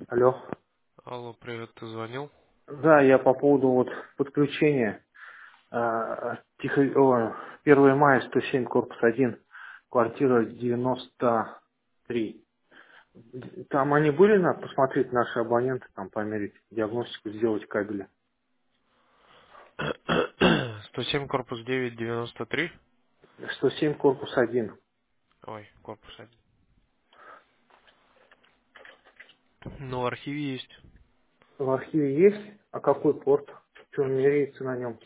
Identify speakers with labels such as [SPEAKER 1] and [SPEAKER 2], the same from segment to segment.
[SPEAKER 1] Алло.
[SPEAKER 2] Алло, привет, ты звонил?
[SPEAKER 1] Да, я по поводу вот подключения. Тихо, 1 мая, 107, корпус 1, квартира 93. Там они были, надо посмотреть наши абоненты, там померить диагностику, сделать кабели.
[SPEAKER 2] 107, корпус 9, 93.
[SPEAKER 1] 107, корпус 1.
[SPEAKER 2] Ой, корпус 1. Ну, в архиве есть.
[SPEAKER 1] В архиве есть? А какой порт? Что он
[SPEAKER 2] Сейчас.
[SPEAKER 1] меряется на нем?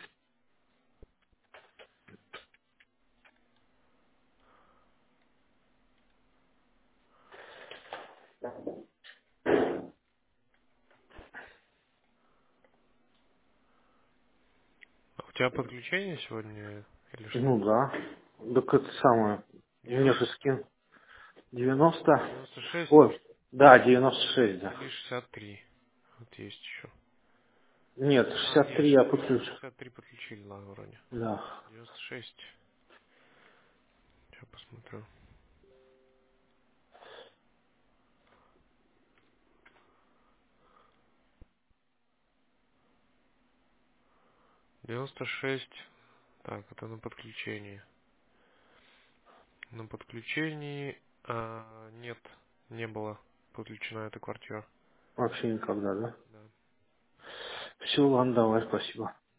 [SPEAKER 2] А у тебя подключение сегодня или что?
[SPEAKER 1] Ну да. Так это самое. Мне
[SPEAKER 2] 90,
[SPEAKER 1] же скин 90.
[SPEAKER 2] 96
[SPEAKER 1] Ой, да, 96, да.
[SPEAKER 2] или 63. Вот есть еще.
[SPEAKER 1] Нет,
[SPEAKER 2] А, нет,
[SPEAKER 1] 63 я подключу.
[SPEAKER 2] 63 подключили, ладно, вроде.
[SPEAKER 1] Да.
[SPEAKER 2] 96. Сейчас посмотрю. 96. Так, это на подключении. На подключении нет, не было подключена эта квартира.
[SPEAKER 1] Вообще никогда, да?
[SPEAKER 2] Да.
[SPEAKER 1] Все, ладно, давай, спасибо.